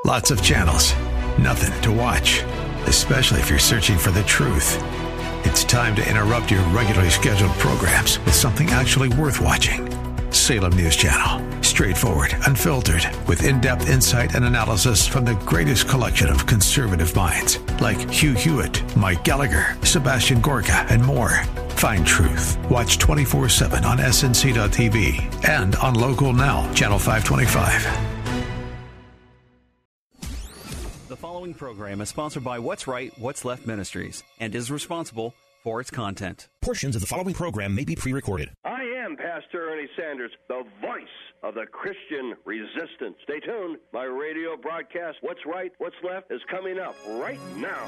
Lots of channels, nothing to watch, especially if you're searching for the truth. It's time to interrupt your regularly scheduled programs with something actually worth watching. Salem News Channel. Straightforward, unfiltered, with in-depth insight and analysis from the greatest collection of conservative minds like Hugh Hewitt, Mike Gallagher, Sebastian Gorka, and more. Find truth. Watch 24/7 on snc.tv and on Local Now, Channel 525. The following program is sponsored by What's Right, What's Left Ministries and is responsible for its content. Portions of the following program may be pre-recorded. I am Pastor Ernie Sanders, the voice of the Christian resistance. Stay tuned. My radio broadcast, What's Right, What's Left, is coming up right now.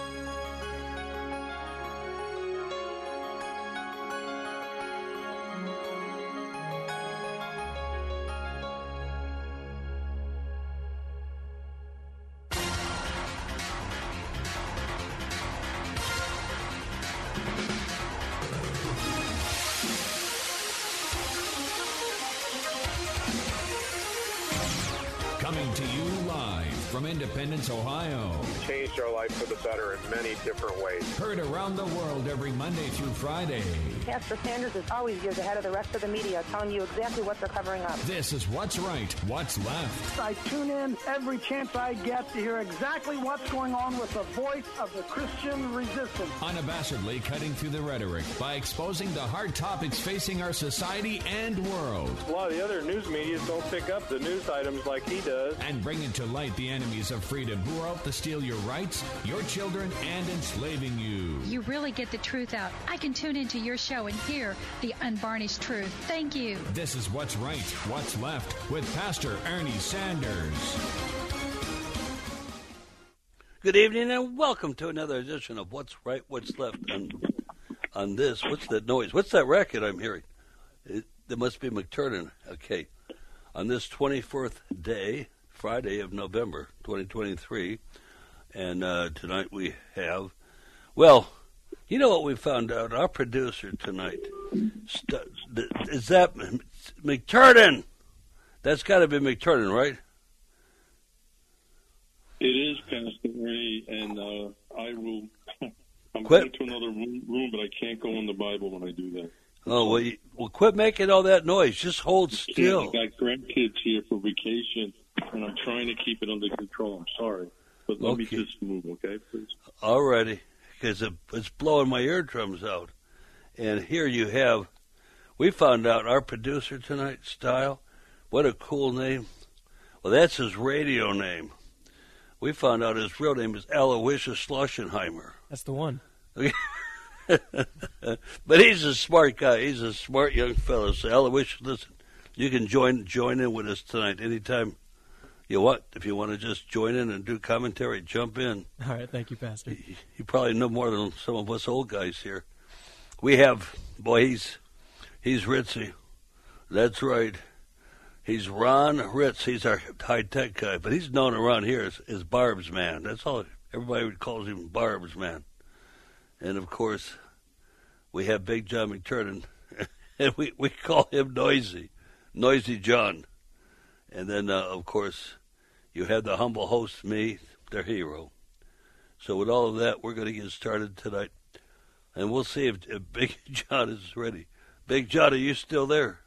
Coming to you live from Independence, Ohio. Changed our life for the better in many different ways. Heard around the world every Monday through Friday. Pastor Sanders is always years ahead of the rest of the media, telling you exactly what they're covering up. This is What's Right, What's Left. I tune in every chance I get to hear exactly what's going on with the voice of the Christian resistance. Unabashedly cutting through the rhetoric by exposing the hard topics facing our society and world. A lot of the other news media don't pick up the news items like he does. And bringing to light the enemies of freedom who are out to steal your rights, your children, and enslaving you. You really get the truth out. I can tune into your show and hear the unvarnished truth. Thank you. This is What's Right, What's Left with Pastor Ernie Sanders. Good evening and welcome to another edition of What's Right, What's Left on this. What's that noise? What's that racket I'm hearing? There must be McTurnan. Okay. On this 24th day, Friday of November 2023, and tonight we have, well, you know what we found out? Our producer tonight, is that McTurnan? That's got to be McTurnan, right? It is, Pastor Ray, and I will. I'm Quit. going to another room, but I can't go in the Bible when I do that. Oh, well, quit making all that noise. Just hold still. I got grandkids here for vacation, and I'm trying to keep it under control. I'm sorry. But let me just move, okay, please? All righty, because it's blowing my eardrums out. And here you have, we found out our producer tonight, Style, what a cool name. Well, that's his radio name. We found out his real name is Aloysius Schlossenheimer. That's the one. But he's a smart guy. He's a smart young fellow. So, Aloysius, listen, you can join in with us tonight anytime you want. If you want to just join in and do commentary, jump in. All right, thank you, Pastor. You probably know more than some of us old guys here. We have, boy, he's Ritzy. That's right. He's Ron Ritz. He's our high-tech guy, but he's known around here as Barb's Man. That's all. Everybody calls him Barb's Man. And, of course, we have Big John McTurnan, and we call him Noisy John. And then, of course, you have the humble host, me, their hero. So with all of that, we're going to get started tonight. And we'll see if Big John is ready. Big John, are you still there?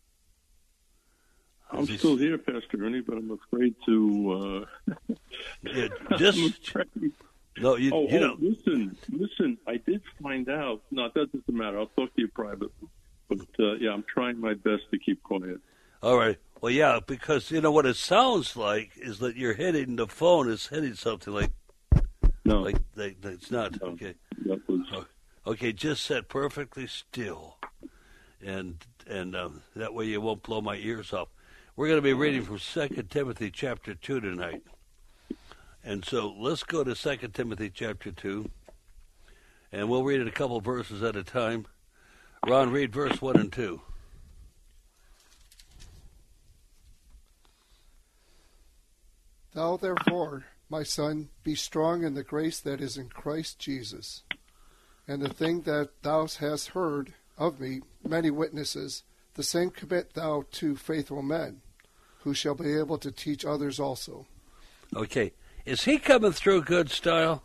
I'm still here, Pastor Ernie, but I'm afraid to... Yeah, just... No, you know. Listen, I did find out. No, that doesn't matter. I'll talk to you privately. But, yeah, I'm trying my best to keep quiet. All right. Well, yeah, because, you know, what it sounds like is that you're hitting the phone is hitting something like... No. Like it's not. No, okay. That was... Okay, just sit perfectly still. And that way you won't blow my ears off. We're going to be reading from 2 Timothy chapter 2 tonight. And so let's go to 2 Timothy chapter 2, and we'll read it a couple verses at a time. Ron, read verse 1 and 2. Thou therefore, my son, be strong in the grace that is in Christ Jesus. And the thing that thou hast heard of me, many witnesses, the same commit thou to faithful men, who shall be able to teach others also. Okay. Is he coming through good style?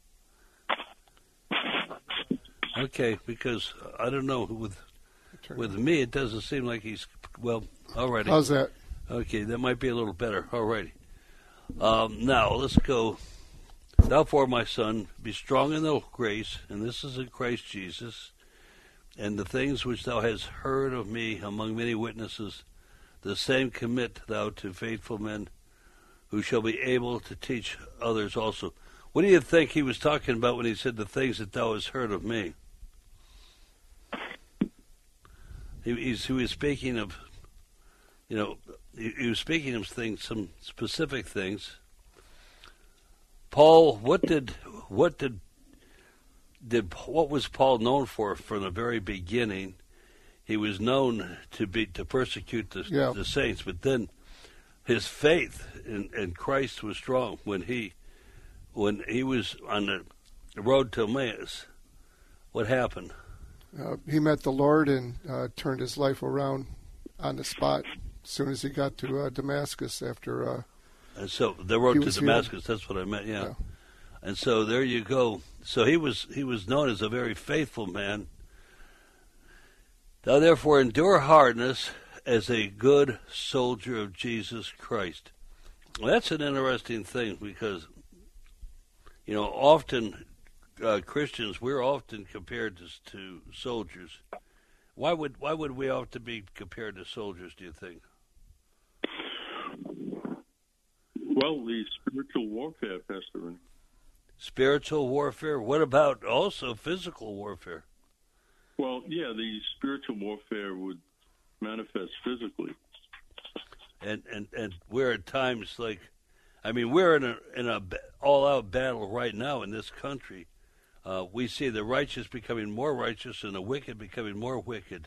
Okay, because I don't know. With me, it doesn't seem like he's... Well, all righty. How's that? Okay, that might be a little better. All righty. Now, let's go. Therefore, my son, be strong in the grace, and this is in Christ Jesus, and the things which thou hast heard of me among many witnesses, the same commit thou to faithful men who shall be able to teach others also. What do you think he was talking about when he said the things that thou hast heard of me? He was speaking of, he was speaking of things, some specific things. Paul, what was Paul known for from the very beginning? He was known to persecute the saints, but then his faith in Christ was strong when he was on the road to Emmaus. What happened? He met the Lord and turned his life around on the spot as soon as he got to Damascus after... and so the road to Damascus, that's what I meant, yeah. And so there you go. So he was known as a very faithful man. Thou therefore endure hardness as a good soldier of Jesus Christ. Well, that's an interesting thing because, often Christians, we're often compared to soldiers. Why would we often be compared to soldiers, do you think? Well, the spiritual warfare, Pastor. Spiritual warfare? What about also physical warfare? Well, yeah, the spiritual warfare would manifest physically. And we're at times like, we're in a all-out battle right now in this country. We see the righteous becoming more righteous and the wicked becoming more wicked.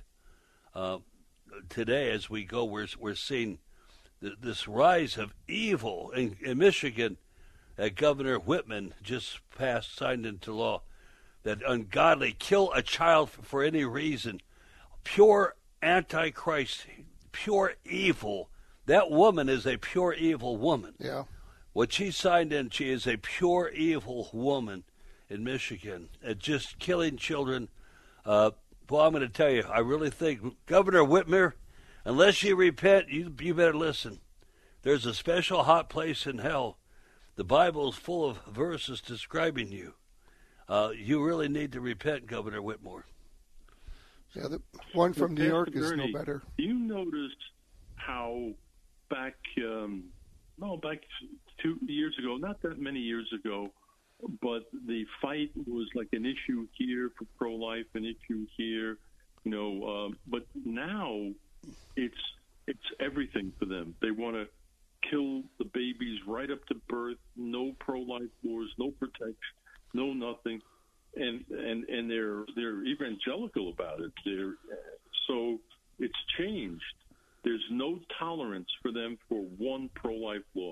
Today, as we go, we're seeing this rise of evil in Michigan. Governor Whitman just signed into law that ungodly kill a child for any reason. Pure antichrist, pure evil. That woman is a pure evil woman. Yeah. What she signed in, she is a pure evil woman in Michigan, just killing children. Well, I'm going to tell you, I really think Governor Whitmer, unless you repent, you better listen. There's a special hot place in hell. The Bible is full of verses describing you. You really need to repent, Governor Whitmore. Yeah, the one from New York is no better. You noticed how back 2 years ago, not that many years ago, but the fight was like an issue here for pro-life, an issue here, but now it's everything for them. They want to kill the babies right up to birth, no pro-life laws, no protection, no nothing, and they're evangelical about it. So it's changed. There's no tolerance for them for one pro-life law.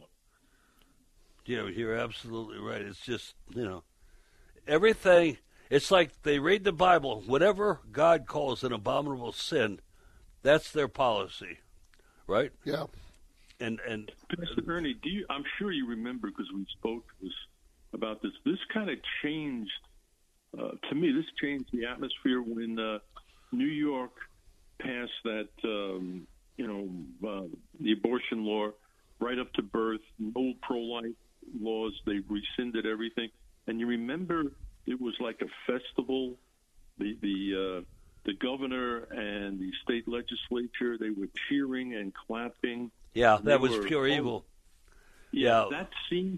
Yeah, you're absolutely right. It's just, everything. It's like they read the Bible. Whatever God calls an abominable sin, that's their policy, right? Yeah. And Pastor Ernie, I'm sure you remember because we spoke about this. This kind of changed, to me, this changed the atmosphere when New York passed that, the abortion law right up to birth, no pro-life laws. They rescinded everything. And you remember it was like a festival. The governor and the state legislature, they were cheering and clapping. Yeah, that was pure evil. Yeah, that seemed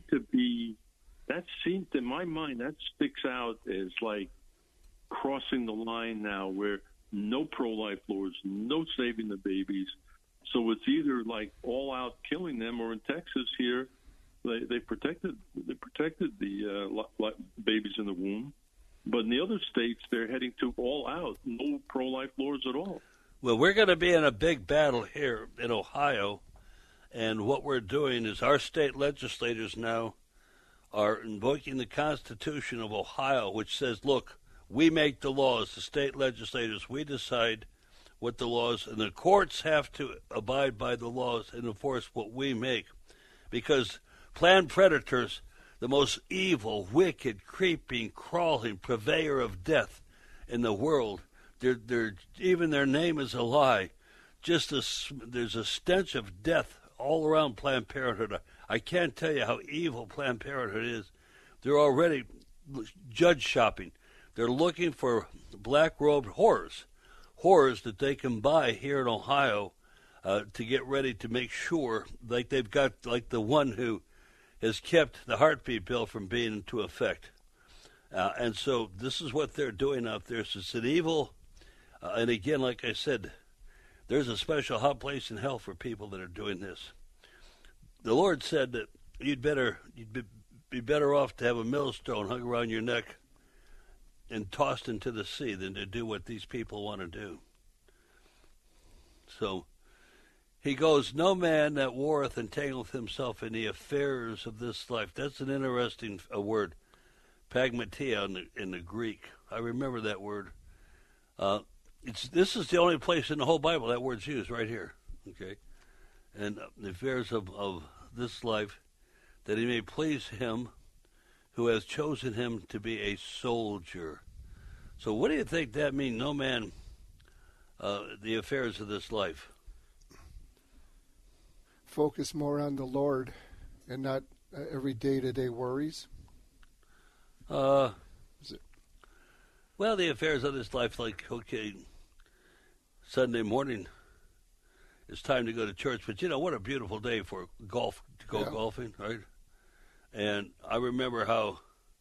in my mind, that sticks out as like crossing the line now where no pro-life laws, no saving the babies. So it's either like all out killing them, or in Texas here, they protected the babies in the womb. But in the other states, they're heading to all out, no pro-life laws at all. Well, we're going to be in a big battle here in Ohio, and what we're doing is our state legislators now are invoking the Constitution of Ohio, which says, look, we make the laws, the state legislators, we decide what the laws, and the courts have to abide by the laws and enforce what we make. Because Planned predators, the most evil, wicked, creeping, crawling purveyor of death in the world. Even their name is a lie. There's a stench of death all around Planned Parenthood. I can't tell you how evil Planned Parenthood is. They're already judge shopping. They're looking for black-robed whores that they can buy here in Ohio to get ready to make sure, like they've got, like the one who has kept the heartbeat bill from being into effect. And so this is what they're doing out there. So it's an evil, and again, like I said, there's a special hot place in hell for people that are doing this. The Lord said that you'd be better off to have a millstone hung around your neck and tossed into the sea than to do what these people want to do. So he goes, no man that warreth entangleth himself in the affairs of this life. That's an interesting word, pragmatia in the Greek. I remember that word. This is the only place in the whole Bible that word's used, right here. Okay, and the affairs of this life, that he may please him who has chosen him to be a soldier. So what do you think that means? No man, the affairs of this life. Focus more on the Lord and not every day-to-day worries. Well, the affairs of this life, like, okay, Sunday morning, it's time to go to church. But, you know, what a beautiful day for golf, to go golfing, right? And I remember how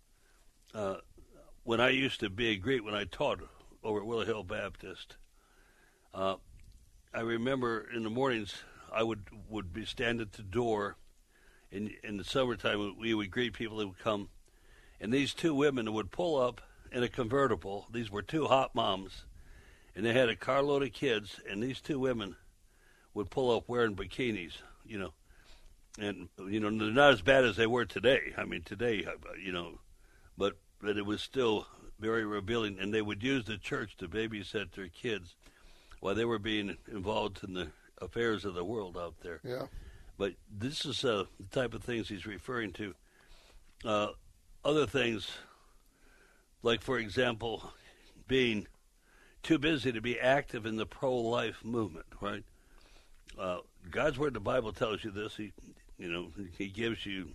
when I used to be a Greek, when I taught over at Willow Hill Baptist, I remember in the mornings I would be standing at the door. In the summertime, we would greet people that would come. And these two women would pull up in a convertible. These were two hot moms. And they had a carload of kids. And these two women would pull up wearing bikinis, you know. And, you know, they're not as bad as they were today. I mean, today, you know, but it was still very revealing. And they would use the church to babysit their kids while they were being involved in the affairs of the world out there. Yeah. But this is the type of things he's referring to. Other things, like, for example, being too busy to be active in the pro-life movement, right? God's Word, the Bible tells you this. He gives you,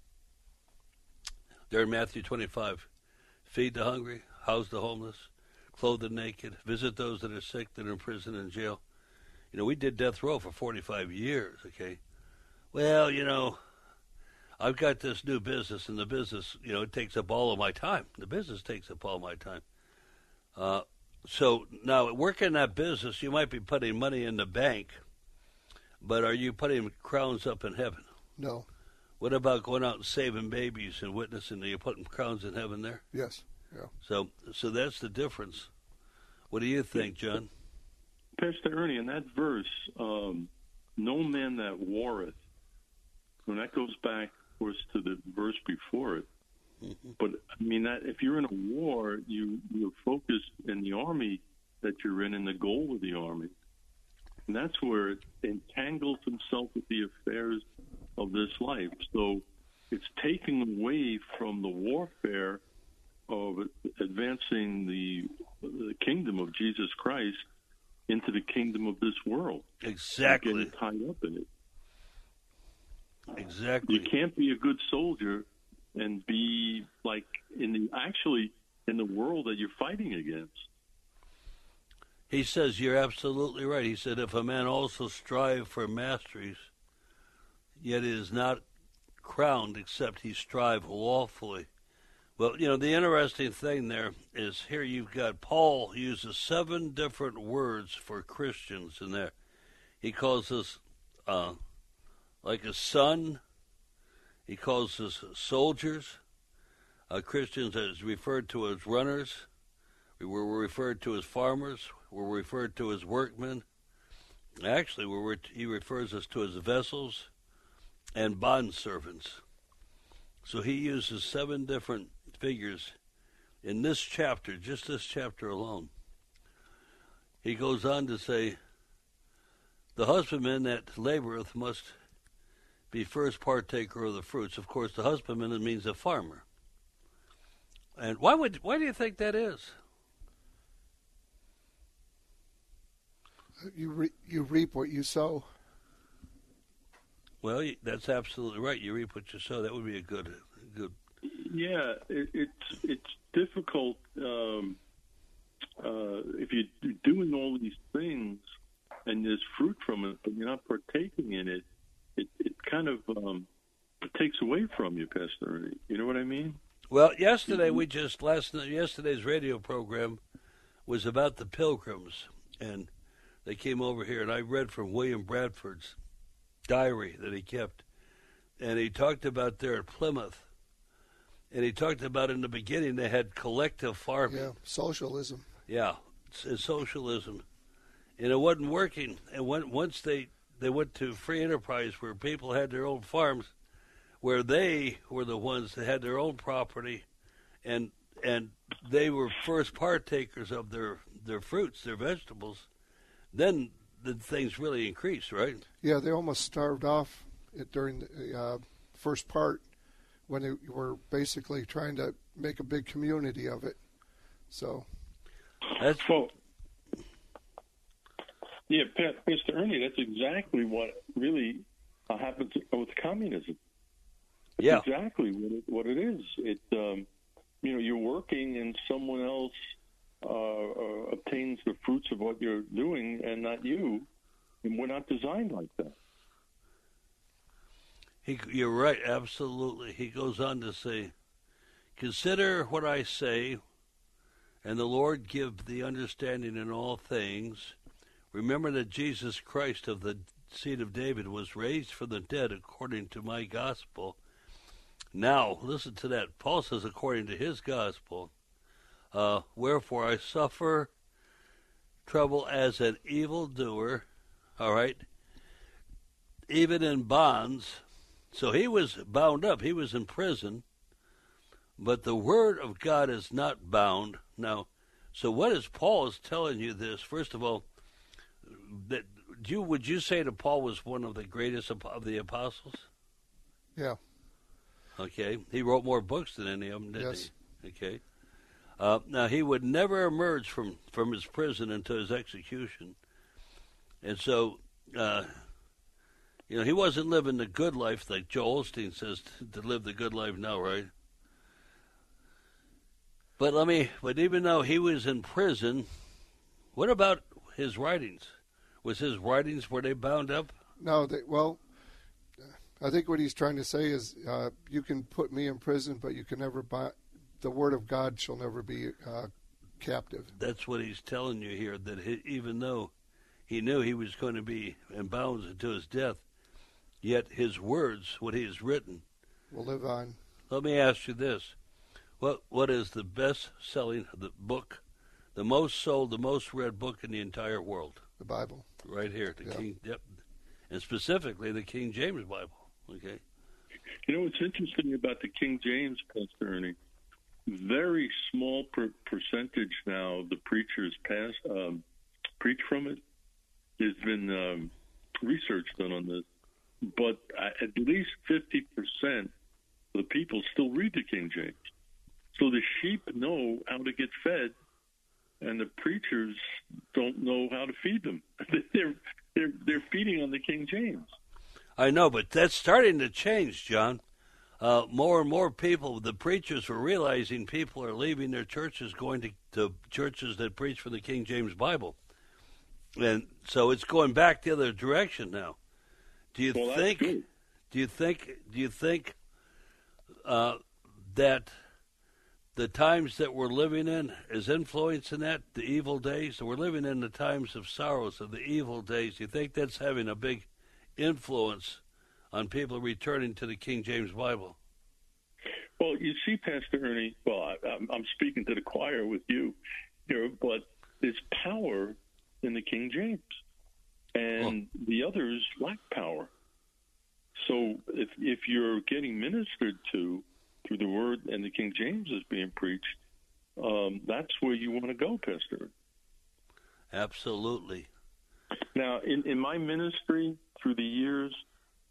there in Matthew 25, feed the hungry, house the homeless, clothe the naked, visit those that are sick, that are in prison and jail. You know, we did death row for 45 years, okay? Well, you know, I've got this new business, and the business, you know, it takes up all of my time. The business takes up all my time. So now, working that business, you might be putting money in the bank, but are you putting crowns up in heaven? No. What about going out and saving babies and witnessing? Are you putting crowns in heaven there? Yes. Yeah. So that's the difference. What do you think, John? Pastor Ernie, in that verse, no man that warreth, when that goes back, of course, to the verse before it. Mm-hmm. But, I mean, that if you're in a war, you're focused in the army that you're in and the goal of the army. And that's where it entangles himself with the affairs of this life. So it's taking away from the warfare of advancing the kingdom of Jesus Christ into the kingdom of this world. Exactly. Getting tied up in it. Exactly. You can't be a good soldier and be like in the world that you're fighting against. He says, you're absolutely right. He said, if a man also strive for masteries, yet he is not crowned except he strive lawfully. Well, you know, the interesting thing there is here you've got Paul uses 7 different words for Christians in there. He calls us like a son. He calls us soldiers. Christians is referred to as runners. We're referred to as farmers. We're referred to as workmen. Actually, he refers us to as vessels and bondservants. So he uses 7 different figures in this chapter, just this chapter alone. He goes on to say, the husbandman that laboreth must be first partaker of the fruits. Of course, the husbandman means a farmer. And why do you think that is? You reap what you sow. Well, that's absolutely right. You reap what you sow. That would be a good. Yeah, it's difficult if you're doing all these things and there's fruit from it, but you're not partaking in it. It kind of takes away from you, Pastor Ernie. You know what I mean? Well, yesterday's radio program was about the Pilgrims, and they came over here, and I read from William Bradford's diary that he kept, and he talked about there at Plymouth, and he talked about in the beginning they had collective farming. Yeah, socialism. Yeah, it's socialism, and it wasn't working. And once they went to free enterprise where people had their own farms, where they were the ones that had their own property, and they were first partakers of their fruits, their vegetables, then the things really increased, right? Yeah, they almost starved off during the first part when they were basically trying to make a big community of it. So that's yeah, Mr. Ernie, that's exactly what really happens with communism. Yeah, exactly what it is. It you're working and someone else obtains the fruits of what you're doing and not you, and we're not designed like that. You're right, absolutely. He goes on to say, "Consider what I say, and the Lord give the understanding in all things. Remember that Jesus Christ of the seed of David was raised from the dead according to my gospel." Now, listen to that. Paul says, according to his gospel, wherefore I suffer trouble as an evildoer, all right, even in bonds. So he was bound up. He was in prison. But the word of God is not bound. Now, so what is Paul is telling you this? First of all, that would you say that Paul was one of the greatest of the apostles? Yeah. Okay. He wrote more books than any of them, didn't he? Okay. Now, he would never emerge from his prison until his execution. And so, he wasn't living the good life like Joel Osteen says to live the good life now, right? But even though he was in prison, what about his writings? Was his writings, were they bound up? No, I think what he's trying to say is you can put me in prison, but you can never buy, the word of God shall never be captive. That's what he's telling you here, that even though he knew he was going to be in bounds until his death, yet his words, what he has written, will live on. Let me ask you this. What is the best-selling book, the most sold, the most read book in the entire world? The Bible. Right here, and specifically the King James Bible. Okay. What's interesting about the King James, Pastor Ernie, very small percentage now of the preachers preach from it. There's been research done on this, but at least 50% of the people still read the King James. So the sheep know how to get fed, and the preachers don't know how to feed them. They're feeding on the King James. I know, but that's starting to change, John. More and more people, the preachers are realizing people are leaving their churches, going to churches that preach from the King James Bible, and so it's going back the other direction now. Do you think that the times that we're living in is influencing that, the evil days? We're living in the times of sorrows, of the evil days. Do you think that's having a big influence on people returning to the King James Bible? Well, you see, Pastor Ernie, I'm speaking to the choir with you here, but there's power in the King James, and the others lack power. So if you're getting ministered to through the Word and the King James is being preached, that's where you want to go, Pastor. Absolutely. Now, in my ministry through the years,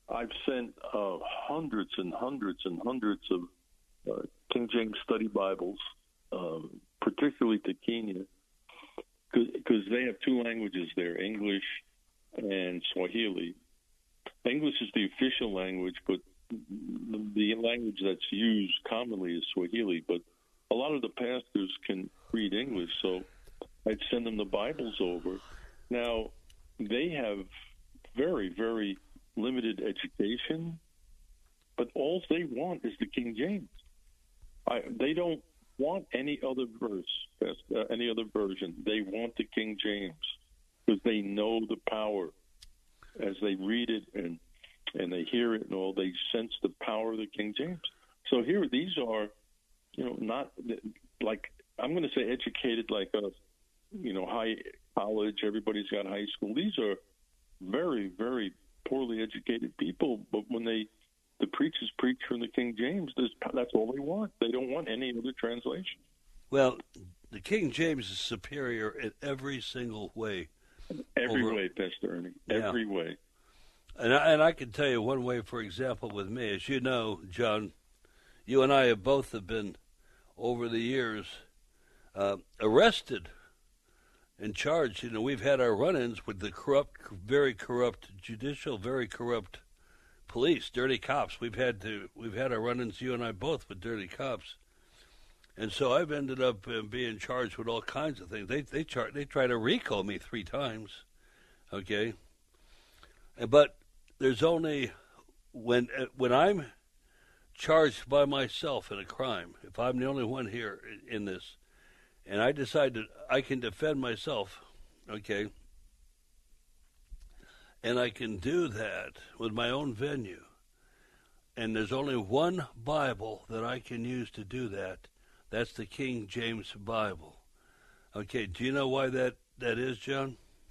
I've sent hundreds and hundreds and hundreds of King James study Bibles, particularly to Kenya, because they have two languages there, English and Swahili. English is the official language, but the language that's used commonly is Swahili. But a lot of the pastors can read English, so I'd send them the Bibles over. Now, they have very, very limited education, but all they want is the King James. They don't want any other verse, any other version. They want the King James because they know the power as they read it and they hear it and all. They sense the power of the King James. So here, these are, not like, I'm going to say educated like us, high college, everybody's got high school. These are very, very poorly educated people, but when the preachers preach from the King James, that's all they want. They don't want any other translation. Well, the King James is superior in every single way. Every way, Pastor Ernie. Every way. And I can tell you one way, for example, with me. As you know, John, you and I have both been, over the years, arrested and charged. We've had our run-ins with the corrupt, very corrupt judicial, very corrupt police, dirty cops. We've had our run-ins, you and I both, with dirty cops. And so I've ended up being charged with all kinds of things. They try to RICO me 3 times, okay? But there's only when I'm charged by myself in a crime, if I'm the only one here in this, and I decide that I can defend myself, okay, and I can do that with my own venue, and there's only one Bible that I can use to do that. That's the King James Bible. Okay, do you know why that is, John?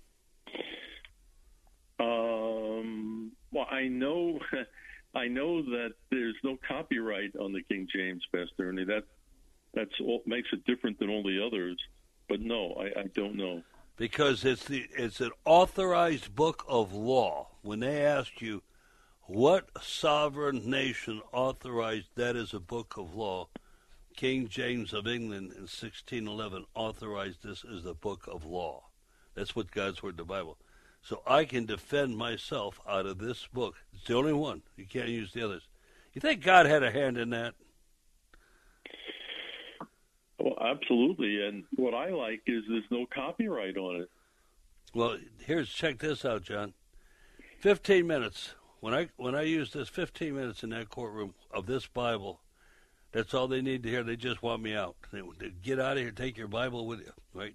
Well, I know that there's no copyright on the King James, Pastor Ernie. That's what makes it different than all the others. But no, I don't know. Because it's an authorized book of law. When they ask you what sovereign nation authorized that as a book of law, King James of England in 1611 authorized this as the book of law. That's what God's Word, the Bible. So I can defend myself out of this book. It's the only one. You can't use the others. You think God had a hand in that? Well, absolutely. And what I like is there's no copyright on it. Well, check this out, John. 15 minutes. When I use this 15 minutes in that courtroom of this Bible, that's all they need to hear. They just want me out. They get out of here, take your Bible with you, right?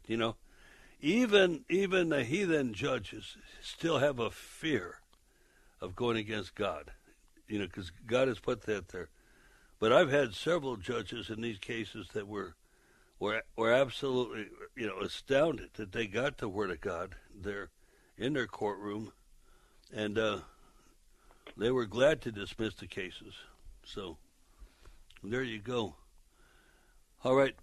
Even the heathen judges still have a fear of going against God, because God has put that there. But I've had several judges in these cases that were absolutely, astounded that they got the Word of God there in their courtroom, and they were glad to dismiss the cases. So there you go. All right,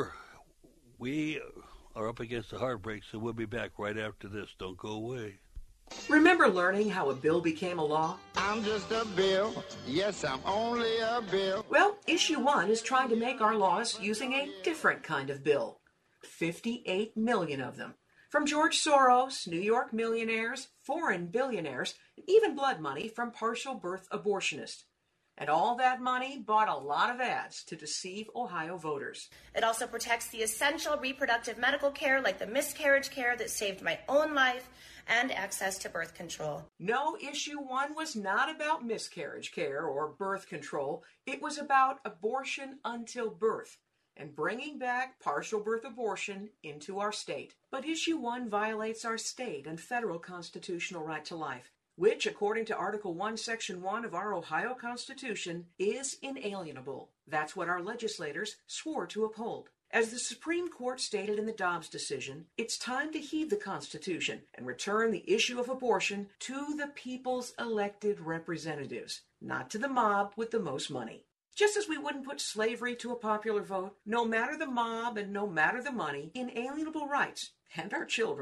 we are up against the hard break, so we'll be back right after this. Don't go away. Remember learning how a bill became a law? I'm just a bill. Yes, I'm only a bill. Well, Issue 1 is trying to make our laws using a different kind of bill. 58 million of them. From George Soros, New York millionaires, foreign billionaires, and even blood money from partial birth abortionists. And all that money bought a lot of ads to deceive Ohio voters. It also protects the essential reproductive medical care like the miscarriage care that saved my own life and access to birth control. No, Issue 1 was not about miscarriage care or birth control. It was about abortion until birth and bringing back partial birth abortion into our state. But Issue 1 violates our state and federal constitutional right to life, which, according to Article 1, Section 1 of our Ohio Constitution, is inalienable. That's what our legislators swore to uphold. As the Supreme Court stated in the Dobbs decision, it's time to heed the Constitution and return the issue of abortion to the people's elected representatives, not to the mob with the most money. Just as we wouldn't put slavery to a popular vote, no matter the mob and no matter the money, inalienable rights, and our children,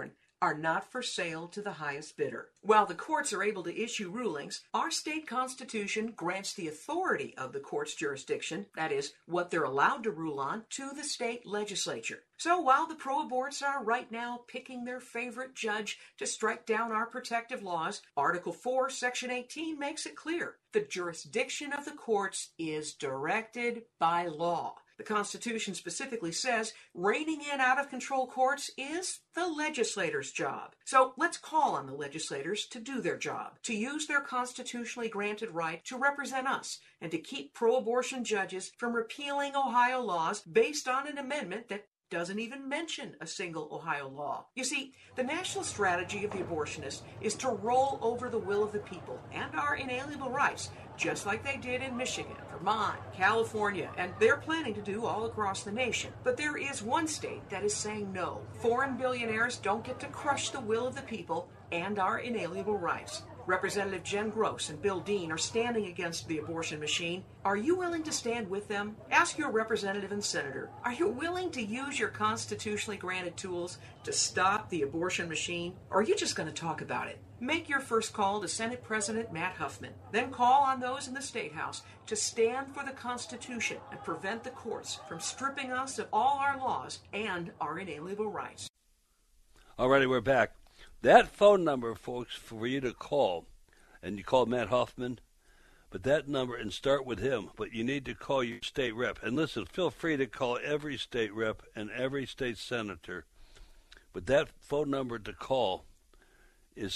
are not for sale to the highest bidder. While the courts are able to issue rulings, our state constitution grants the authority of the court's jurisdiction, that is, what they're allowed to rule on, to the state legislature. So while the pro-aborts are right now picking their favorite judge to strike down our protective laws, Article 4, Section 18 makes it clear the jurisdiction of the courts is directed by law. The Constitution specifically says reining in out-of-control courts is the legislator's job. So let's call on the legislators to do their job, to use their constitutionally granted right to represent us, and to keep pro-abortion judges from repealing Ohio laws based on an amendment that doesn't even mention a single Ohio law. You see, the national strategy of the abortionist is to roll over the will of the people and our inalienable rights, just like they did in Michigan, Vermont, California, and they're planning to do all across the nation. But there is one state that is saying no. Foreign billionaires don't get to crush the will of the people and our inalienable rights. Representative Jen Gross and Bill Dean are standing against the abortion machine. Are you willing to stand with them? Ask your representative and senator, are you willing to use your constitutionally granted tools to stop the abortion machine? Or are you just going to talk about it? Make your first call to Senate President Matt Huffman. Then call on those in the State House to stand for the Constitution and prevent the courts from stripping us of all our laws and our inalienable rights. All righty, we're back. That phone number, folks, for you to call, and you call Matt Huffman, but that number, and start with him, but you need to call your state rep. And listen, feel free to call every state rep and every state senator, but that phone number to call is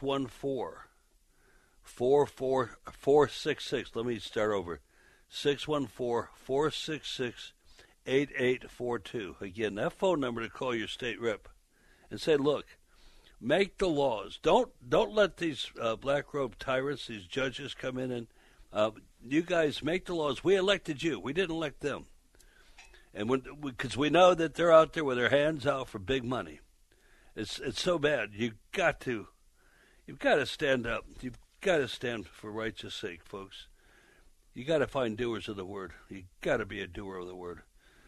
614-466. Let me start over. 614-466-8842. Again, that phone number to call your state rep and say, look, make the laws. Don't let these black robe tyrants, these judges, come in and you guys make the laws. We elected you. We didn't elect them. And because we know that they're out there with their hands out for big money. It's so bad. You've got to stand up. You've got to stand for righteous sake, folks. You got to find doers of the word. You got to be a doer of the word.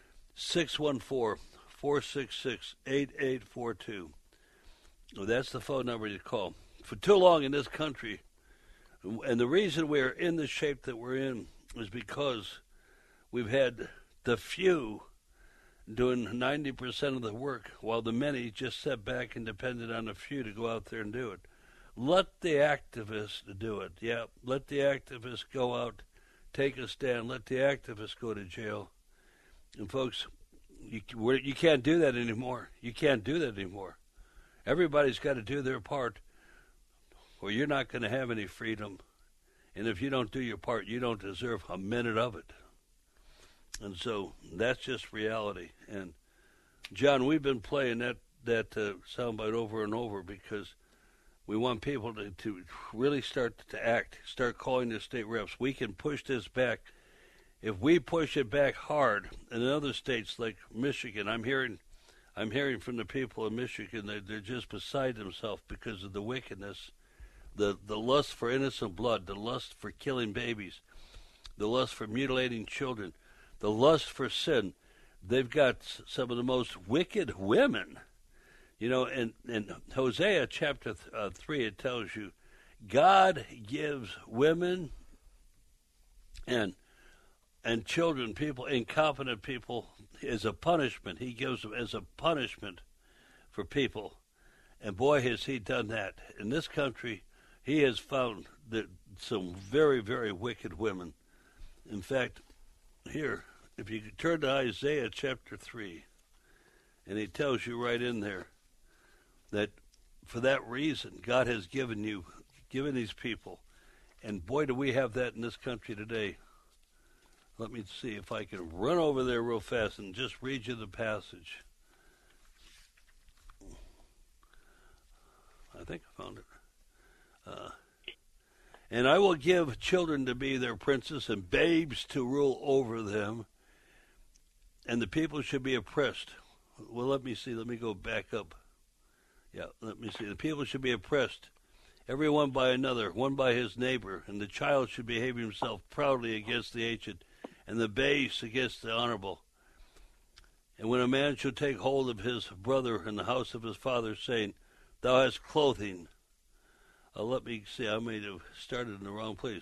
614-466-8842. Well, that's the phone number you call. For too long in this country, and the reason we're in the shape that we're in is because we've had the few doing 90% of the work, while the many just sat back and depended on the few to go out there and do it. Let the activists do it. Yeah, let the activists go out, take a stand. Let the activists go to jail. And folks, you can't do that anymore. You can't do that anymore. Everybody's got to do their part, or you're not going to have any freedom. And if you don't do your part, you don't deserve a minute of it. And so that's just reality. And, John, we've been playing that soundbite over and over because we want people to really start to act, start calling the state reps. We can push this back. If we push it back hard, and in other states like Michigan, I'm hearing from the people of Michigan that they're just beside themselves because of the wickedness, the lust for innocent blood, the lust for killing babies, the lust for mutilating children, the lust for sin. They've got some of the most wicked women. You know, in Hosea chapter 3, it tells you God gives women and children, people, incompetent people, as a punishment. He gives them as a punishment for people. And boy, has he done that. In this country, he has found that some very, very wicked women. In fact, here, if you could turn to Isaiah chapter 3, and he tells you right in there that for that reason, God has given these people. And boy, do we have that in this country today. Let me see if I can run over there real fast and just read you the passage. I think I found it. And I will give children to be their princes and babes to rule over them, and the people should be oppressed. Well, let me see. Let me go back up. Yeah, let me see. The people should be oppressed, every one by another, one by his neighbor, and the child should behave himself proudly against the ancient, and the base against the honorable. And when a man shall take hold of his brother in the house of his father, saying, thou hast clothing. Let me see. I may have started in the wrong place.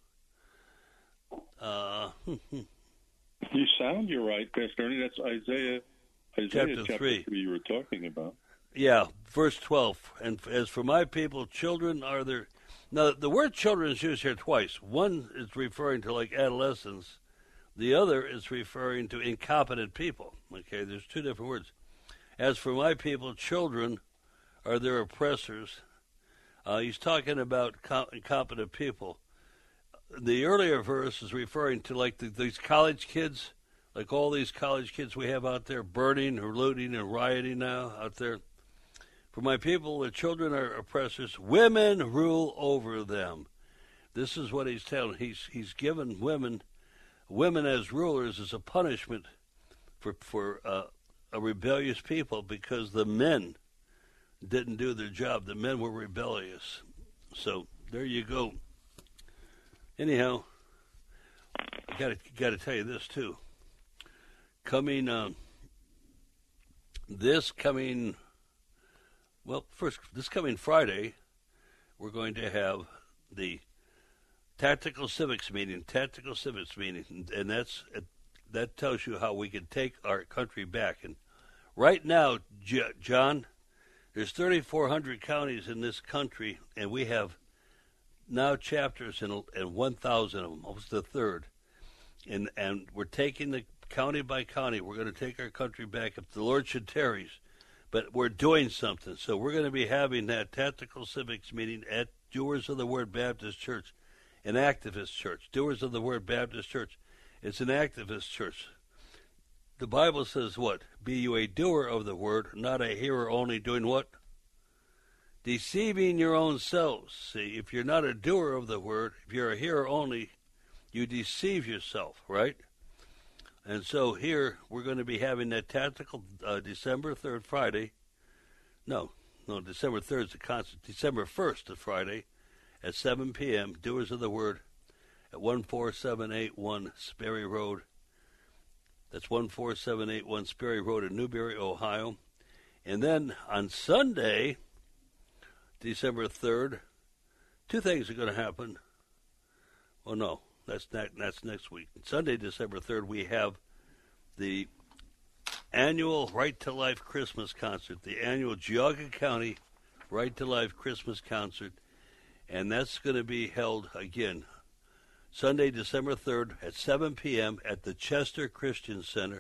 You sound you're right, Pastor Ernie. That's Isaiah chapter 3 you were talking about. Yeah, verse 12. And as for my people, children are their... Now, the word children is used here twice. One is referring to like adolescents. The other is referring to incompetent people. Okay, there's two different words. As for my people, children are their oppressors. He's talking about incompetent people. The earlier verse is referring to like these college kids, like all these college kids we have out there burning or looting and rioting now out there. For my people, the children are oppressors. Women rule over them. This is what he's telling. He's given women as rulers as a punishment for a rebellious people, because the men didn't do their job. The men were rebellious. So there you go. Anyhow, I got to tell you this too. This coming Friday, we're going to have the Tactical Civics meeting, and that tells you how we can take our country back. And right now, John, there's 3,400 counties in this country, and we have now chapters in 1,000 of them, almost a third. And we're taking the county by county. We're going to take our country back if the Lord should tarry. But we're doing something. So we're going to be having that Tactical Civics meeting at Doers of the Word Baptist Church, an activist church. Doers of the Word Baptist Church. It's an activist church. The Bible says what? Be you a doer of the word, not a hearer only, doing what? Deceiving your own selves. See, if you're not a doer of the word, if you're a hearer only, you deceive yourself, right? And so here we're going to be having that tactical December 3rd, Friday. No, December 3rd is the concert. December 1st is Friday at 7 p.m., Doers of the Word at 14781 Sperry Road. That's 14781 Sperry Road in Newberry, Ohio. And then on Sunday, December 3rd, two things are going to happen. Well, no, that's next week. Sunday, December 3rd, we have the annual Right to Life Christmas concert, the annual Geauga County Right to Life Christmas concert, and that's going to be held again Sunday, December 3rd at 7 p.m. at the Chester Christian Center,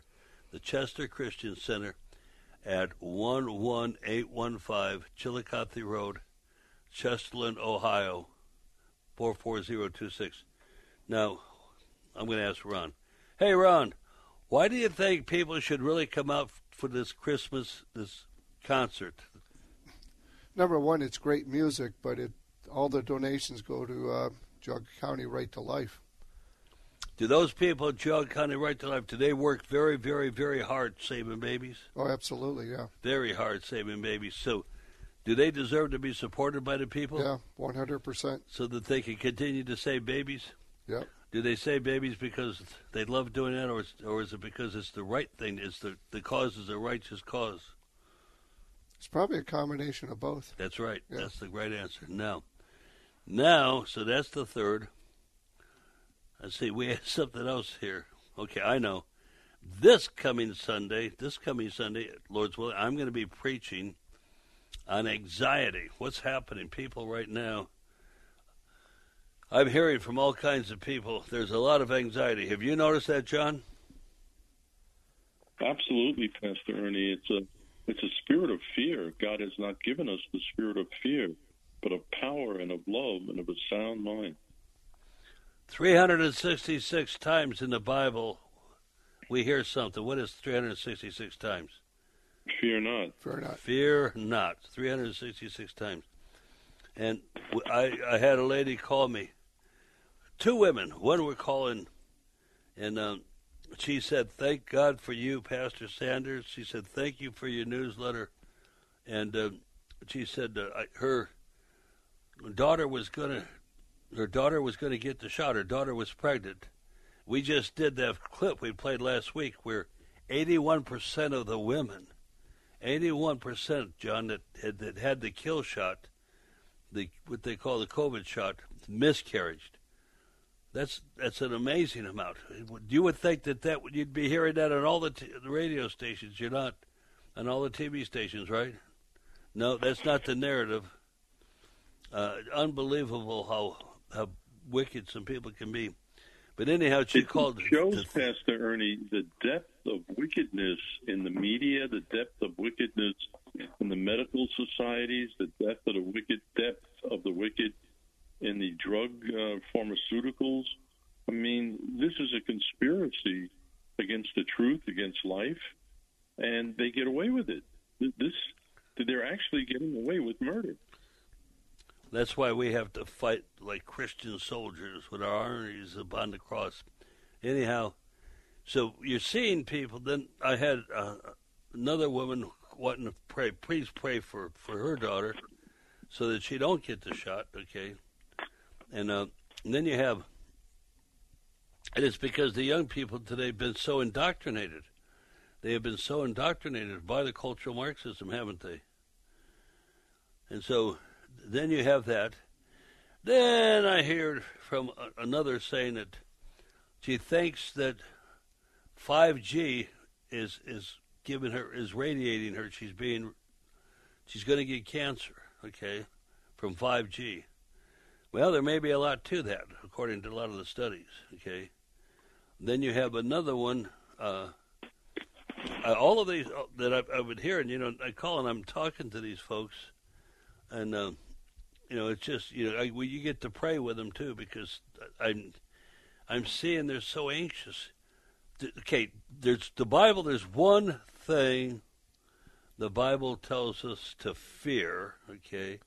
at 11815 Chillicothe Road, Chesterland, Ohio, 44026. Now, I'm going to ask Ron. Hey, Ron, why do you think people should really come out for this concert? Number one, it's great music, but all the donations go to Geauga County Right to Life. Do those people at Geauga County Right to Life, do they work very, very, very hard saving babies? Oh, absolutely, yeah. Very hard saving babies. So do they deserve to be supported by the people? Yeah, 100%. So that they can continue to save babies? Yeah. Do they save babies because they love doing that, or is it because it's the right thing? It's the cause is a righteous cause? It's probably a combination of both. That's right. Yeah. That's the right answer. Now, so that's the third. Let's see, we have something else here. Okay, I know. This coming Sunday, Lord's willing, I'm going to be preaching on anxiety. What's happening? People right now, I'm hearing from all kinds of people, there's a lot of anxiety. Have you noticed that, John? Absolutely, Pastor Ernie. It's a spirit of fear. God has not given us the spirit of fear, but of power and of love and of a sound mind. 366 times in the Bible we hear something. What is 366 times? Fear not. Fear not. Fear not. 366 times. And I had a lady call me. Two women. One were calling, and she said, "Thank God for you, Pastor Sanders." She said, "Thank you for your newsletter." And she said her daughter was going to get the shot. Her daughter was pregnant. We just did that clip we played last week where 81% of the women 81%, John, that had the kill shot, what they call the COVID shot, miscarried. That's an amazing amount. You would think that you'd be hearing that on all the radio stations. You're not on all the TV stations, right? No, that's not the narrative. Unbelievable how wicked some people can be. But anyhow, it shows, Pastor Ernie, the depth of wickedness in the media, the depth of wickedness in the medical societies, the depth of the wicked in the drug pharmaceuticals. I mean, this is a conspiracy against the truth, against life, and they get away with it. They're actually getting away with murder. That's why we have to fight like Christian soldiers with our armies upon the cross. Anyhow, so you're seeing people. Then I had another woman wanting to pray. Please pray for her daughter so that she don't get the shot, okay? And then you have, and it's because the young people today have been so indoctrinated. They have been so indoctrinated by the cultural Marxism, haven't they? And so then you have that. Then I hear from another saying that she thinks that 5G is radiating her. She's going to get cancer, okay, from 5G. Well, there may be a lot to that, according to a lot of the studies, okay. Then you have another one. All of these that I've been hearing, I call and I'm talking to these folks, and it's just you get to pray with them too, because I'm seeing they're so anxious. Okay, there's the Bible. There's one thing the Bible tells us to fear. Okay,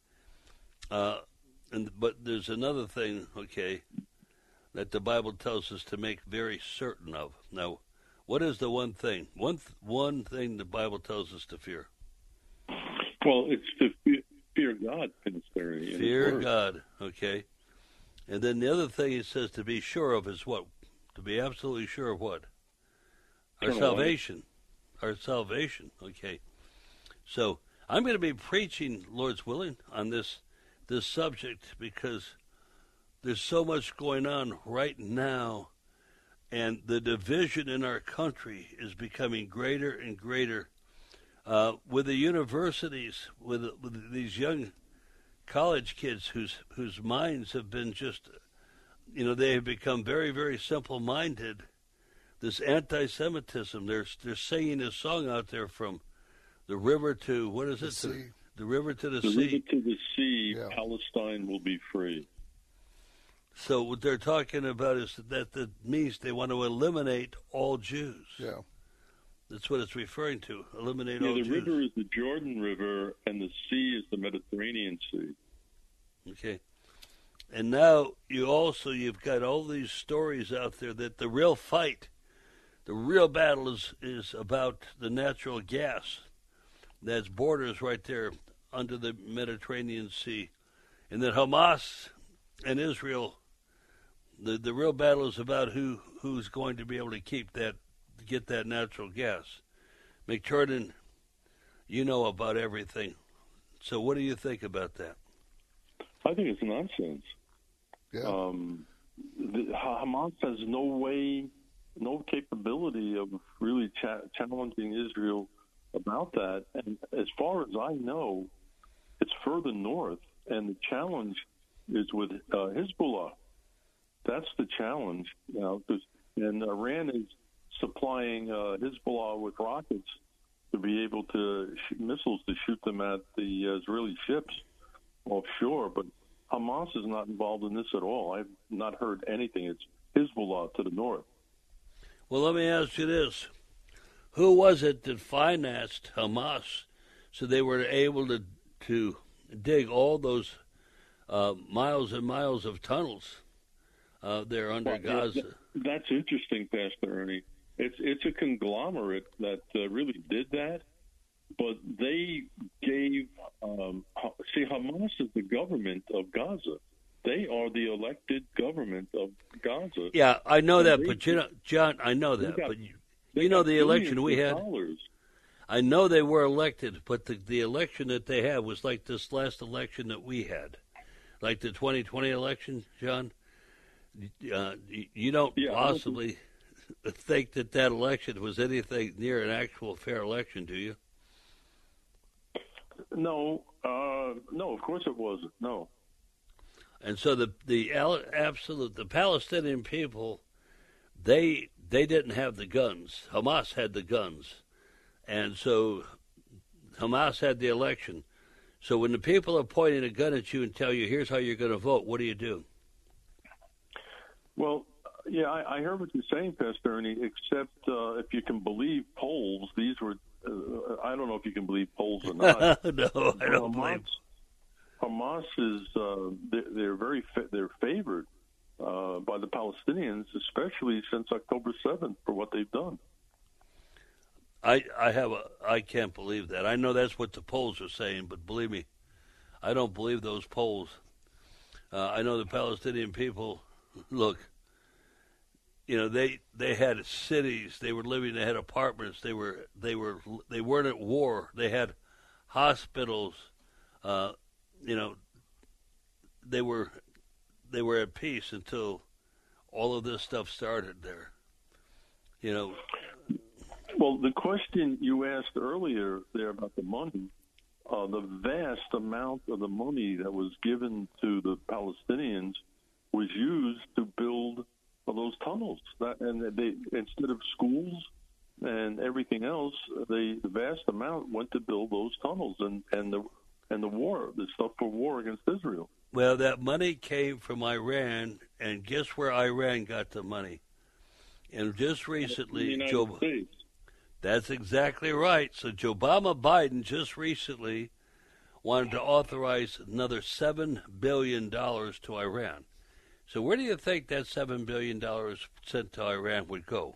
but there's another thing. Okay, that the Bible tells us to make very certain of. Now, what is the one thing? One thing the Bible tells us to fear. Well, it's to fear God, Fear God, okay. And then the other thing it says to be sure of is what? To be absolutely sure of what? Our salvation. Our salvation, okay. So I'm going to be preaching, Lord's willing, on this subject because there's so much going on right now, and the division in our country is becoming greater and greater. With the universities, with these young college kids whose minds have been just, they have become very, very simple-minded. This anti-Semitism, they're singing a song out there from the river to, what is it? The river to the sea. The river to the sea, yeah. Palestine will be free. So what they're talking about is that means they want to eliminate all Jews. Yeah. That's what it's referring to, eliminate all Jews. The river is the Jordan River, and the sea is the Mediterranean Sea. Okay. And now you've got all these stories out there that the real fight, the real battle is about the natural gas. That's borders right there under the Mediterranean Sea. And that Hamas and Israel, the real battle is about who's going to be able to get that natural gas. McTurnan, you know about everything. So what do you think about that? I think it's nonsense. Yeah. Hamas has no capability of really challenging Israel about that. And as far as I know, it's further north, and the challenge is with Hezbollah. That's the challenge now, and Iran is supplying Hezbollah with rockets to be able to missiles to shoot them at the Israeli ships offshore. But Hamas is not involved in this at all. I've not heard anything. It's Hezbollah to the north. Well, let me ask you this. Who was it that financed Hamas so they were able to dig all those miles and miles of tunnels there under Gaza? That's interesting, Pastor Ernie. It's a conglomerate that really did that, but they gave. Hamas is the government of Gaza. They are the elected government of Gaza. Yeah, I know that, but John, I know that, but you know the election we had. I know they were elected, but the election that they had was like this last election that we had, like the 2020 election, John. You don't possibly think that election was anything near an actual fair election, do you? No, of course it wasn't. No. And so the Palestinian people, they didn't have the guns. Hamas had the guns, and so Hamas had the election. So when the people are pointing a gun at you and tell you, "Here's how you're going to vote," what do you do? Well, yeah, I heard what you're saying, Pastor Ernie. Except if you can believe polls, these were. I don't know if you can believe polls or not. No, I don't believe. Hamas is they're favored by the Palestinians, especially since October 7th, for what they've done. I can't believe that. I know that's what the polls are saying, but believe me, I don't believe those polls. I know the Palestinian people. Look, they had cities. They were living. They had apartments. They weren't at war. They had hospitals. They were at peace until all of this stuff started there. Well, the question you asked earlier there about the money, the vast amount of the money that was given to the Palestinians was used to build those tunnels. And they, instead of schools and everything else, the vast amount went to build those tunnels and the war, the stuff for war against Israel. Well, that money came from Iran, and guess where Iran got the money? And just recently, the United States. That's exactly right. So Biden just recently wanted to authorize another $7 billion to Iran. So where do you think that $7 billion sent to Iran would go?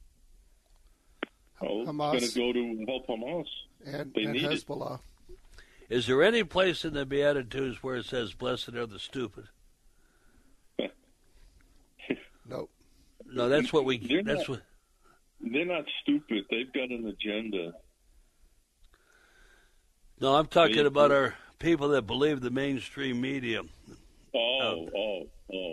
Oh, it's going to go to help Hamas. And Hezbollah. Is there any place in the Beatitudes where it says, "Blessed are the stupid"? Nope. No, that's what we. They're not stupid. They've got an agenda. No, I'm talking about our people that believe the mainstream media. Okay.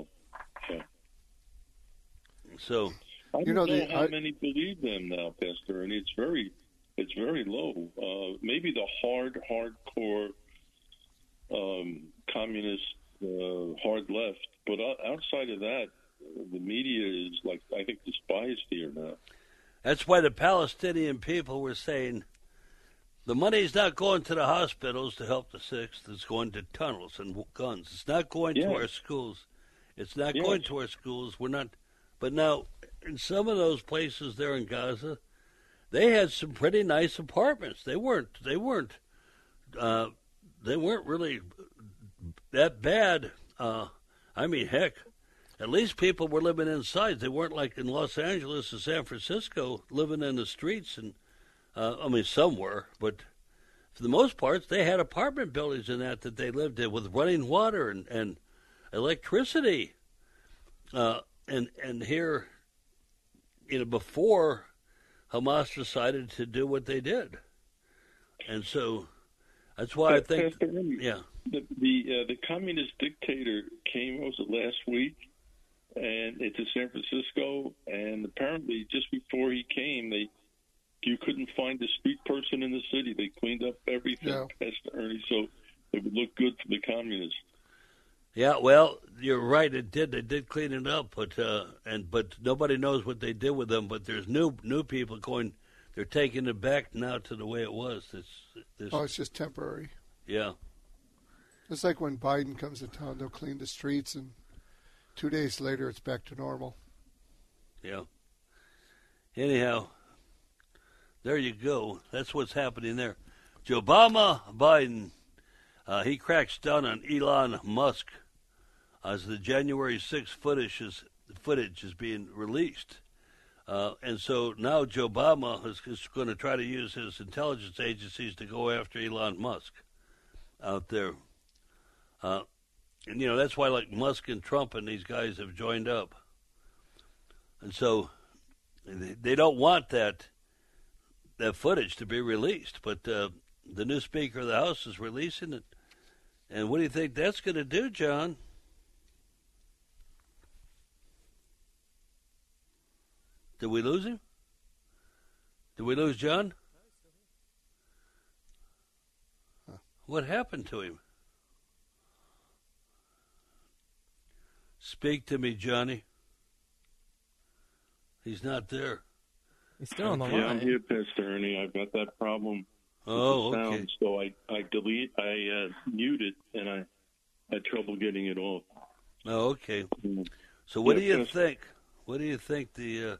So I don't know how many believe them now, Pastor, and it's very low. Maybe the hardcore communist hard left, but outside of that, the media is I think despised here now. That's why the Palestinian people were saying the money's not going to the hospitals to help the sick. It's going to tunnels and guns. It's not going to our schools. It's not going to our schools. We're not. But now, in some of those places there in Gaza, they had some pretty nice apartments. They weren't really that bad. I mean, heck, at least people were living inside. They weren't like in Los Angeles and San Francisco, living in the streets. And some were, but for the most part, they had apartment buildings in that they lived in with running water and electricity. And here, before Hamas decided to do what they did, and so that's why I think, the communist dictator came. Was it last week? And to San Francisco, and apparently just before he came, you couldn't find a street person in the city. They cleaned up everything, Pastor Ernie, so it would look good for the communists. Yeah, well, you're right. It did. They did clean it up, but nobody knows what they did with them. But there's new people going. They're taking it back now to the way it was. It's just temporary. Yeah. It's like when Biden comes to town, they'll clean the streets, and 2 days later, it's back to normal. Yeah. Anyhow, there you go. That's what's happening there. Obama Biden, he cracks down on Elon Musk as the January 6th footage is being released. And so now Joe Obama is going to try to use his intelligence agencies to go after Elon Musk out there. And, that's why, Musk and Trump and these guys have joined up. And so they don't want that that footage to be released, but the new Speaker of the House is releasing it. And what do you think that's going to do, John? Did we lose him? Did we lose John? What happened to him? Speak to me, Johnny. He's not there. He's still on the line. Yeah, I'm here, Pastor Ernie. I've got that problem. Oh, with the sound, okay. So I muted, and I had trouble getting it off. Oh, okay. So what do you Pastor, think? What do you think the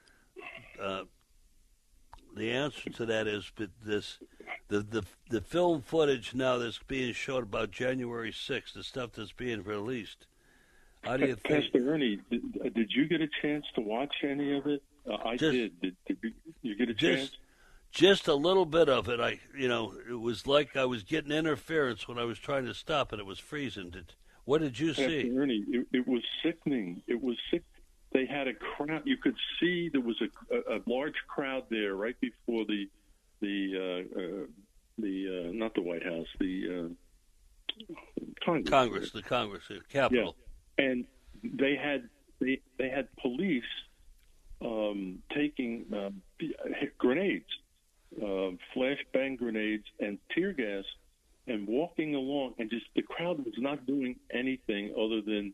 answer to that is? But the film footage now that's being shown about January 6th, the stuff that's being released. How do you think? Pastor Ernie, did you get a chance to watch any of it? I did. Did you get a chance? Just a little bit of it. It was like I was getting interference when I was trying to stop it. It was freezing. What did you see? Pastor Ernie, it was sickening. It was sick. They had a crowd. You could see there was a large crowd there right before the not the White House, the Congress. The Capitol. Yeah. And they had police taking grenades, flashbang grenades, and tear gas, and walking along, and just the crowd was not doing anything other than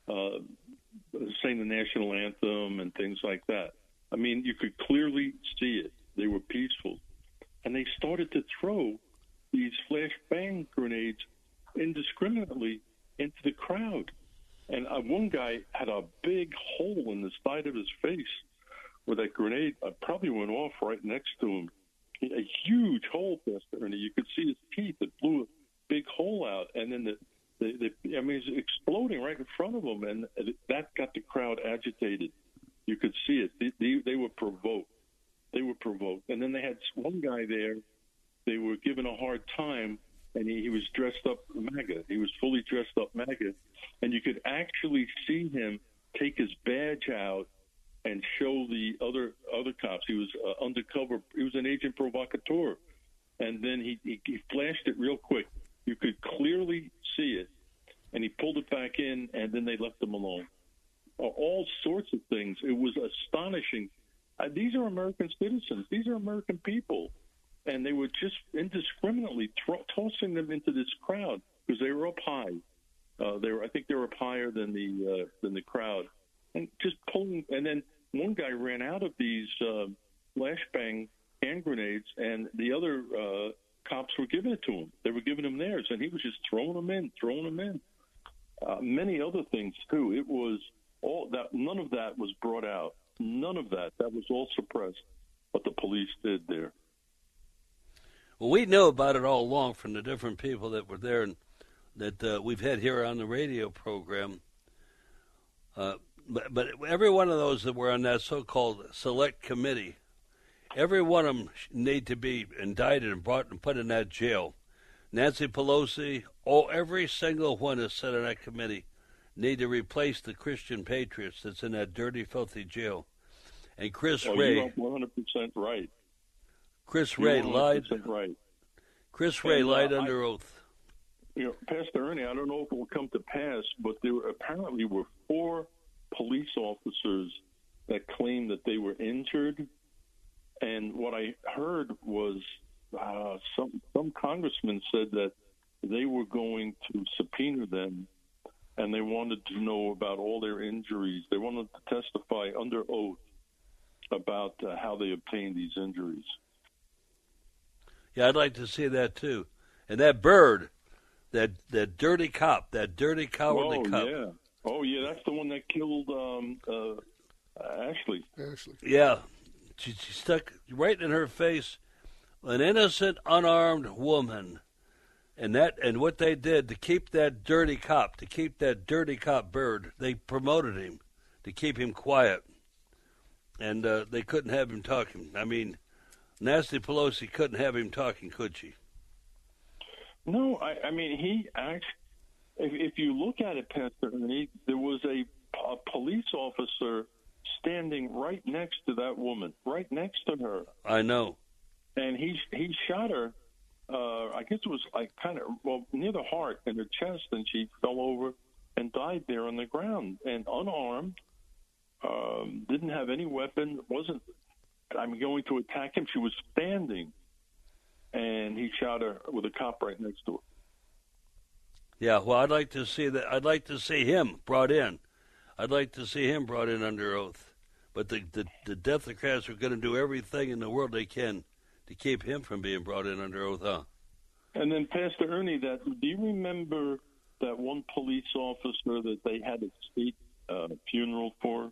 saying the national anthem and things like that. I mean, you could clearly see it. They were peaceful. And they started to throw these flashbang grenades indiscriminately into the crowd. And one guy had a big hole in the side of his face where that grenade probably went off right next to him. A huge hole, Pastor Ernie. You could see his teeth. It blew a big hole out. And then it's exploding right in front of him. And that got the crowd agitated. You could see it. They were provoked. And then they had one guy there. They were giving a hard time, and he was dressed up MAGA. He was fully dressed up MAGA. And you could actually see him take his badge out and show the other cops. He was undercover. He was an agent provocateur. And then he flashed it real quick. You could clearly see it. And he pulled it back in, and then they left him alone. All sorts of things. It was astonishing. These are American citizens. These are American people. And they were just indiscriminately tossing them into this crowd because they were up high. I think they were up higher than the crowd, and just pulling. And then one guy ran out of these flashbang hand grenades, and the other cops were giving it to him. They were giving him theirs, and he was just throwing them in. Many other things too. It was all that. None of that was brought out. None of that. That was all suppressed. What the police did there. Well, we know about it all along from the different people that were there and that we've had here on the radio program. But every one of those that were on that so-called select committee, every one of them need to be indicted and brought and put in that jail. Nancy Pelosi, every single one that's sat on that committee need to replace the Christian patriots that's in that dirty, filthy jail. And Chris Wray... You're 100% right. Chris Wray lied. Right. Chris Wray lied under oath. Pastor Ernie, I don't know if it will come to pass, but there apparently were 4 police officers that claimed that they were injured. And what I heard was some congressman said that they were going to subpoena them, and they wanted to know about all their injuries. They wanted to testify under oath about how they obtained these injuries. Yeah, I'd like to see that too. And that bird, that dirty cop, that dirty cowardly cop. Yeah. Oh, yeah, that's the one that killed Ashley. Yeah, she stuck right in her face an innocent, unarmed woman. And what they did to keep that dirty cop bird, they promoted him to keep him quiet. And they couldn't have him talking. I mean, Nancy Pelosi couldn't have him talking, could she? No, I mean, he actually, if you look at it, Pastor Ernie, there was a police officer standing right next to that woman, right next to her. I know. and he shot her. I guess it was like kind of near the heart and her chest, and she fell over and died there on the ground, and unarmed, didn't have any weapon, wasn't going to attack him. She was standing, and he shot her with a cop right next to her. Yeah, well, I'd like to see that. I'd like to see him brought in. I'd like to see him brought in under oath. But the Democrats are going to do everything in the world they can to keep him from being brought in under oath, huh? And then, Pastor Ernie, do you remember that one police officer that they had a state funeral for?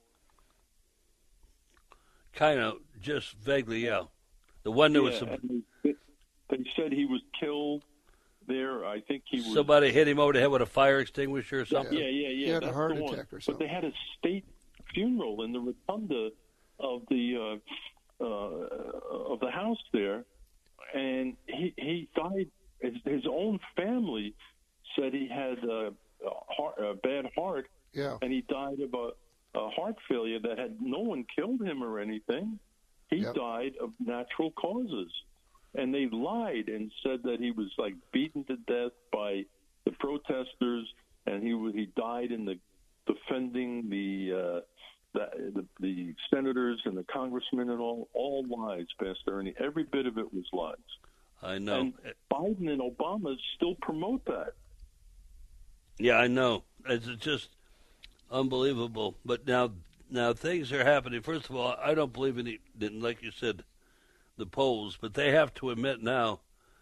Kind of, just vaguely, yeah. The one that was... They said he was killed there. I think he was... Somebody hit him over the head with a fire extinguisher or something? Yeah. He had a heart attack or something. But they had a state funeral in the rotunda of the house there, and he died. His own family said he had a bad heart, and he died of a heart failure that had no one killed him or anything. He died of natural causes, and they lied and said that he was like beaten to death by the protesters, and he died in the defending the senators and the congressmen and all lies, Pastor Ernie. Every bit of it was lies. I know. And Biden and Obama still promote that. Yeah, I know. It's just unbelievable. But now things are happening. First of all, I don't believe in like you said, the polls, but they have to admit now,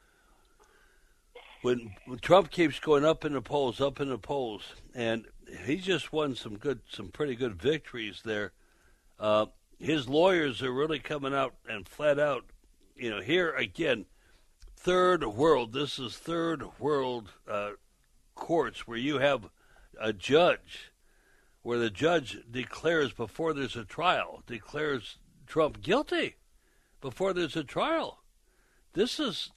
when Trump keeps going up in the polls, and he just won some pretty good victories there. His lawyers are really coming out and flat out, here again, third world. This is third world courts where you have a judge, where the judge declares before there's a trial, declares Trump guilty before there's a trial. This is,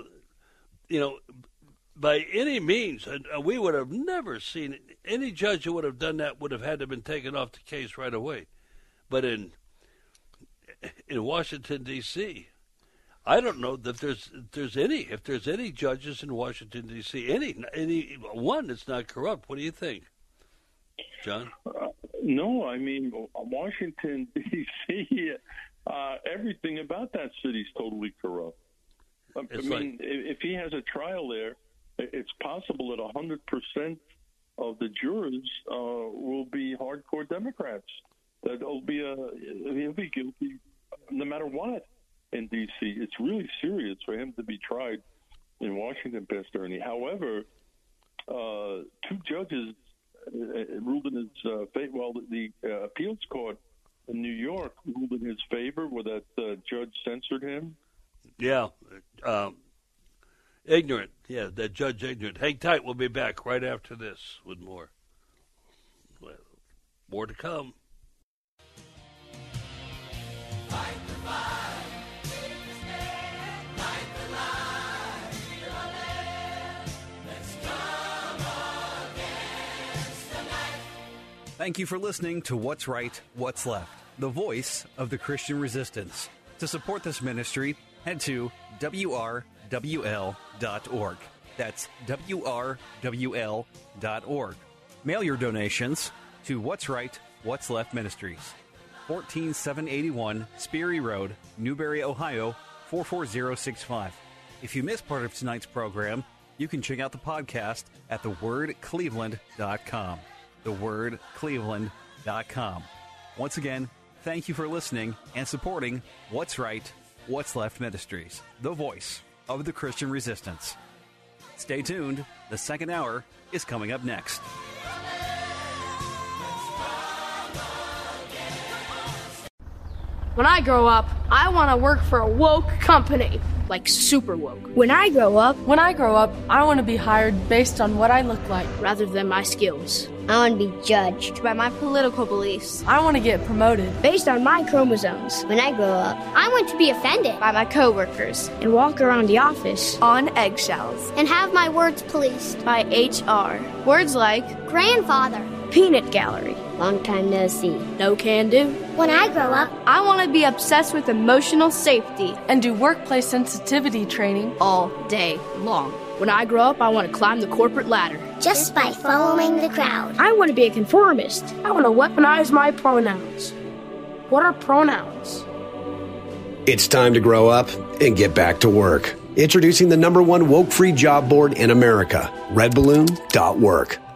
by any means, and we would have never seen any judge who would have done that would have had to have been taken off the case right away. But in Washington, D.C., I don't know that if there's any judges in Washington, D.C., any one that's not corrupt. What do you think, John? No, I mean, Washington, D.C., everything about that city is totally corrupt. If he has a trial there, it's possible that 100% of the jurors will be hardcore Democrats. He'll be guilty no matter what in D.C. It's really serious for him to be tried in Washington, Pastor Ernie. However, two judges ruled in his favor. Well, the appeals court in New York ruled in his favor, where that judge censored him. Yeah. Ignorant. Yeah, that judge ignorant. Hang tight. We'll be back right after this with more. Well, more to come. Fight the fight. Fight the lie. Let's come against the night. Thank you for listening to What's Right, What's Left, the voice of the Christian resistance. To support this ministry, head to WRWL.org. That's WRWL.org. Mail your donations to What's Right, What's Left Ministries, 14781 Sperry Road, Newberry, Ohio, 44065. If you missed part of tonight's program, you can check out the podcast at thewordcleveland.com. Thewordcleveland.com. Once again, thank you for listening and supporting What's Right, What's Left Ministries, the voice of the Christian resistance. Stay tuned. The second hour is coming up next. When I grow up, I want to work for a woke company, like super woke. When I grow up, I want to be hired based on what I look like, rather than my skills. I want to be judged by my political beliefs. I want to get promoted based on my chromosomes. When I grow up, I want to be offended by my coworkers and walk around the office on eggshells and have my words policed by HR. Words like grandfather, Peanut Gallery. Long time no see. No can do. When I grow up, I want to be obsessed with emotional safety and do workplace sensitivity training all day long. When I grow up, I want to climb the corporate ladder. Just by following the crowd. I want to be a conformist. I want to weaponize my pronouns. What are pronouns? It's time to grow up and get back to work. Introducing the #1 woke-free job board in America, redballoon.work.